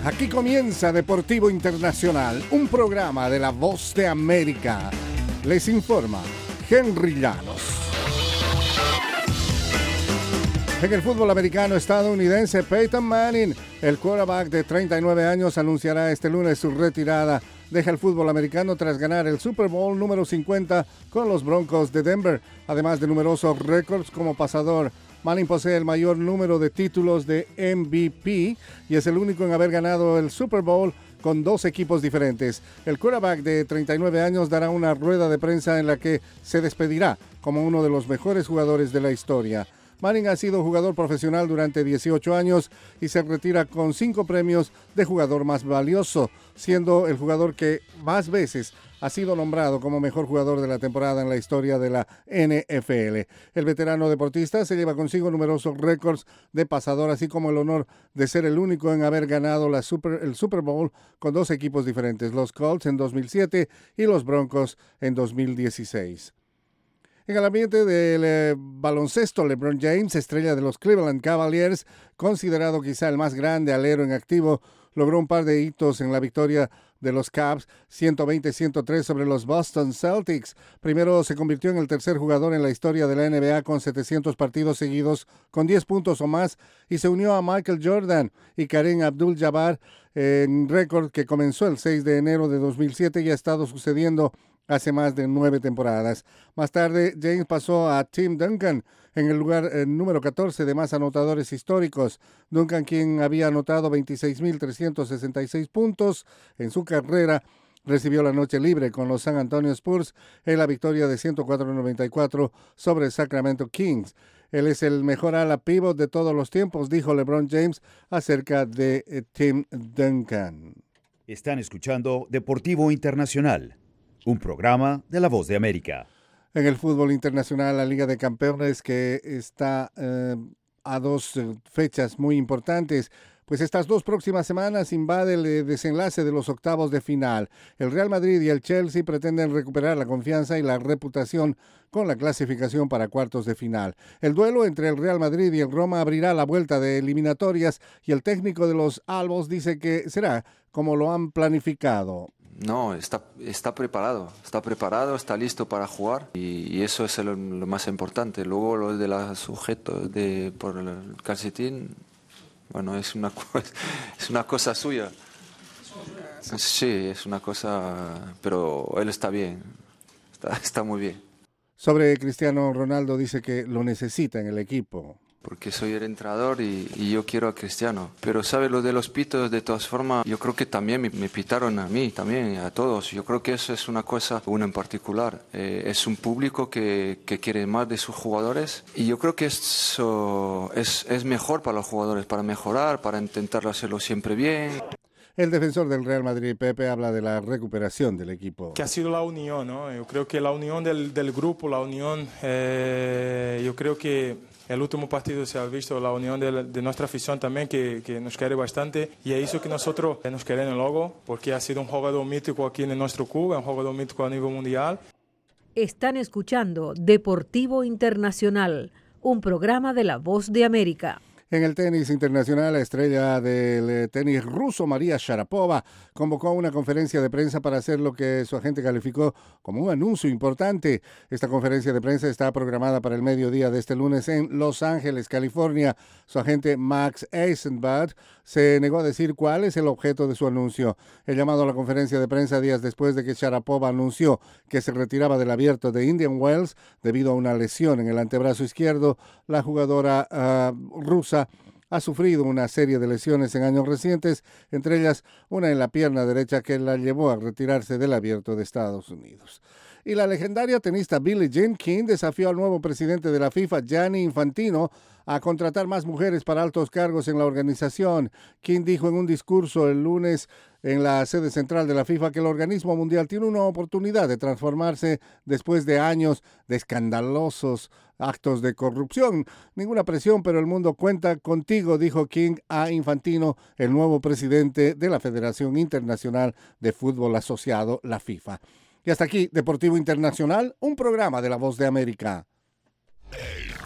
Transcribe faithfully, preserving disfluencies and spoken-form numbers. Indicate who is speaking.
Speaker 1: Aquí comienza Deportivo Internacional, un programa de La Voz de América. Les informa Henry Llanos. En el fútbol americano estadounidense, Peyton Manning, el quarterback de treinta y nueve años, anunciará este lunes su retirada. Deja el fútbol americano tras ganar el Super Bowl número cincuenta con los Broncos de Denver, además de numerosos récords como pasador. Manning posee el mayor número de títulos de M V P y es el único en haber ganado el Super Bowl con dos equipos diferentes. El quarterback de treinta y nueve años dará una rueda de prensa en la que se despedirá como uno de los mejores jugadores de la historia. Manning ha sido jugador profesional durante dieciocho años y se retira con cinco premios de jugador más valioso, siendo el jugador que más veces ha sido nombrado como mejor jugador de la temporada en la historia de la N F L. El veterano deportista se lleva consigo numerosos récords de pasador, así como el honor de ser el único en haber ganado la Super, el Super Bowl con dos equipos diferentes, los Colts en dos mil siete y los Broncos en dos mil dieciséis. En el ambiente del eh, baloncesto, LeBron James, estrella de los Cleveland Cavaliers, considerado quizá el más grande alero en activo, logró un par de hitos en la victoria de los Cavs, ciento veinte a ciento tres sobre los Boston Celtics. Primero se convirtió en el tercer jugador en la historia de la N B A con setecientos partidos seguidos con diez puntos o más y se unió a Michael Jordan y Kareem Abdul-Jabbar en récord que comenzó el seis de enero de dos mil siete y ha estado sucediendo hace más de nueve temporadas. Más tarde, James pasó a Tim Duncan en el lugar eh, número catorce de más anotadores históricos. Duncan, quien había anotado veintiséis mil trescientos sesenta y seis puntos en su carrera, recibió la noche libre con los San Antonio Spurs en la victoria de ciento cuatro a noventa y cuatro sobre Sacramento Kings. Él es el mejor ala pivot de todos los tiempos, dijo LeBron James acerca de eh, Tim Duncan.
Speaker 2: Están escuchando Deportivo Internacional, un programa de La Voz de América.
Speaker 1: En el fútbol internacional, la Liga de Campeones, que está eh, a dos eh, fechas muy importantes, pues estas dos próximas semanas invade el eh, desenlace de los octavos de final. El Real Madrid y el Chelsea pretenden recuperar la confianza y la reputación con la clasificación para cuartos de final. El duelo entre el Real Madrid y el Roma abrirá la vuelta de eliminatorias y el técnico de los albos dice que será como lo han planificado.
Speaker 3: No, está, está preparado, está preparado, está listo para jugar y, y eso es lo, lo más importante. Luego lo de los sujetos de, por el calcetín, bueno, es una, es una cosa suya. Sí, es una cosa, pero él está bien, está, está muy bien.
Speaker 1: Sobre Cristiano Ronaldo dice que lo necesita en el equipo.
Speaker 3: Porque soy el entrenador y, y yo quiero a Cristiano. Pero, ¿sabes? Lo de los pitos, de todas formas, yo creo que también me, me pitaron a mí, también a todos. Yo creo que eso es una cosa, uno en particular. Eh, es un público que, que quiere más de sus jugadores y yo creo que eso es, es mejor para los jugadores, para mejorar, para intentar hacerlo siempre bien.
Speaker 1: El defensor del Real Madrid, Pepe, habla de la recuperación del equipo.
Speaker 4: Que ha sido la unión, ¿no? Yo creo que la unión del, del grupo, la unión, eh, yo creo que el último partido se ha visto la unión de, de nuestra afición también, que, que nos quiere bastante. Y es eso que nosotros nos queremos luego, porque ha sido un jugador mítico aquí en nuestro club, un jugador mítico a nivel mundial.
Speaker 5: Están escuchando Deportivo Internacional, un programa de La Voz de América.
Speaker 1: En el tenis internacional, la estrella del tenis ruso, María Sharapova, convocó una conferencia de prensa para hacer lo que su agente calificó como un anuncio importante. Esta conferencia de prensa está programada para el mediodía de este lunes en Los Ángeles, California. Su agente Max Eisenbart se negó a decir cuál es el objeto de su anuncio. El llamado a la conferencia de prensa días después de que Sharapova anunció que se retiraba del Abierto de Indian Wells debido a una lesión en el antebrazo izquierdo. La jugadora uh, rusa ha sufrido una serie de lesiones en años recientes, entre ellas una en la pierna derecha que la llevó a retirarse del Abierto de Estados Unidos. Y la legendaria tenista Billie Jean King desafió al nuevo presidente de la FIFA, Gianni Infantino, a contratar más mujeres para altos cargos en la organización. King dijo en un discurso el lunes en la sede central de la FIFA que el organismo mundial tiene una oportunidad de transformarse después de años de escandalosos actos de corrupción. Ninguna presión, pero el mundo cuenta contigo, dijo King a Infantino, el nuevo presidente de la Federación Internacional de Fútbol Asociado, la FIFA. Y hasta aquí, Deportivo Internacional, un programa de La Voz de América.